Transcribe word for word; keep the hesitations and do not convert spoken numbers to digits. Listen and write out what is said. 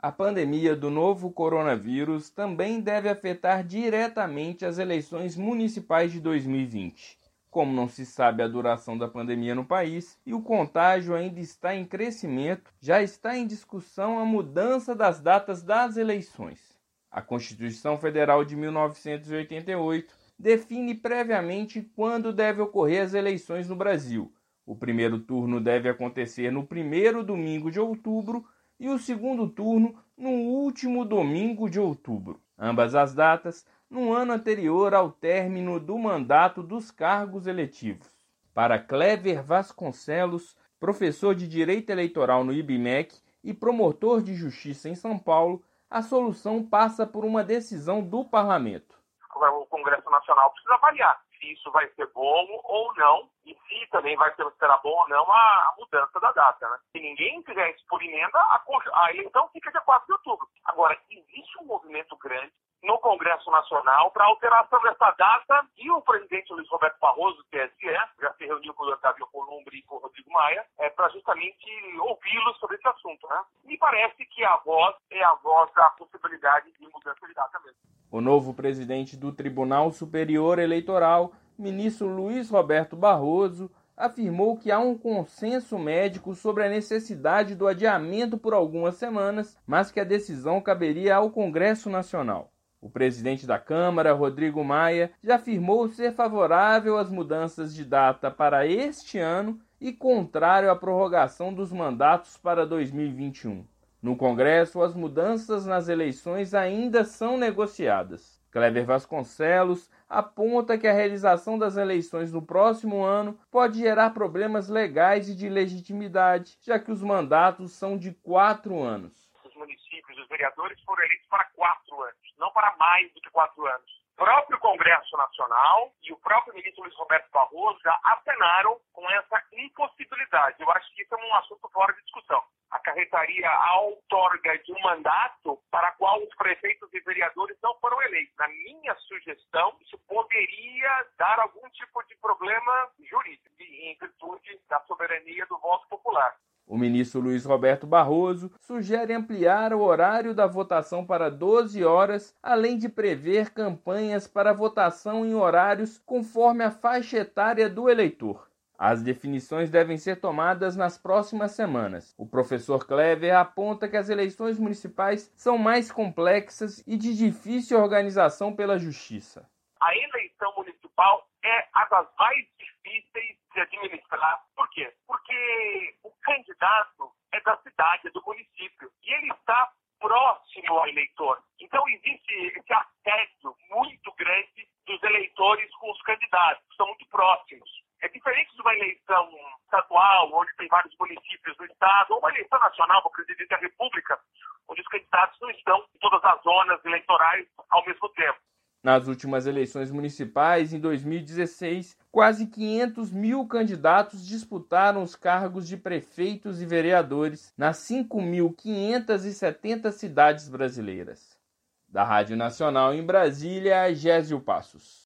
A pandemia do novo coronavírus também deve afetar diretamente as eleições municipais de dois mil e vinte. Como não se sabe a duração da pandemia no país e o contágio ainda está em crescimento, já está em discussão a mudança das datas das eleições. A Constituição Federal de mil novecentos e oitenta e oito define previamente quando devem ocorrer as eleições no Brasil. O primeiro turno deve acontecer no primeiro domingo de outubro e o segundo turno no último domingo de outubro. Ambas as datas no ano anterior ao término do mandato dos cargos eletivos. Para Clever Vasconcelos, professor de Direito Eleitoral no I B M E C e promotor de Justiça em São Paulo, a solução passa por uma decisão do Parlamento. O Congresso Nacional precisa avaliar se isso vai ser bom ou não, e se também vai ser, será bom ou não a, a mudança da data. Né? Se ninguém fizer isso por emenda, a, a eleição fica dia quatro de outubro. Agora, existe um movimento grande no Congresso Nacional para alteração dessa data, e o presidente Luiz Roberto Barroso, do T S E, já se reuniu com o Otávio Alcolumbre e com o Rodrigo Maia, é, para justamente ouvi-los sobre esse assunto. Né? Me parece que a voz é a voz da possibilidade de mudança de data mesmo. O novo presidente do Tribunal Superior Eleitoral, ministro Luiz Roberto Barroso, afirmou que há um consenso médico sobre a necessidade do adiamento por algumas semanas, mas que a decisão caberia ao Congresso Nacional. O presidente da Câmara, Rodrigo Maia, já afirmou ser favorável às mudanças de data para este ano e contrário à prorrogação dos mandatos para dois mil e vinte e um. No Congresso, as mudanças nas eleições ainda são negociadas. Clever Vasconcelos aponta que a realização das eleições no próximo ano pode gerar problemas legais e de legitimidade, já que os mandatos são de quatro anos. Os municípios, os vereadores foram eleitos para quatro anos, não para mais do que quatro anos. O próprio Congresso Nacional e o próprio ministro Luiz Roberto Barroso já acenaram com essa impossibilidade. Eu acho que isso é um assunto fora de discussão. Acarretaria a outorga de um mandato para a qual os prefeitos e vereadores não foram eleitos. Na minha sugestão, isso poderia dar algum tipo de problema jurídico, em virtude da soberania do voto popular. O ministro Luiz Roberto Barroso sugere ampliar o horário da votação para doze horas, além de prever campanhas para votação em horários conforme a faixa etária do eleitor. As definições devem ser tomadas nas próximas semanas. O professor Clever aponta que as eleições municipais são mais complexas e de difícil organização pela Justiça. A eleição municipal é a das mais difíceis de administrar. Por quê? Porque o candidato é da cidade, é do município, e ele está próximo ao eleitor. Então existe esse assédio muito grande dos eleitores com os candidatos, que são muito próximos. É diferente de uma eleição estadual, onde tem vários municípios do estado, ou uma eleição nacional para o presidente da República, onde os candidatos não estão em todas as zonas eleitorais ao mesmo tempo. Nas últimas eleições municipais, em dois mil e dezesseis, quase quinhentos mil candidatos disputaram os cargos de prefeitos e vereadores nas cinco mil quinhentas e setenta cidades brasileiras. Da Rádio Nacional em Brasília, Gésio Passos.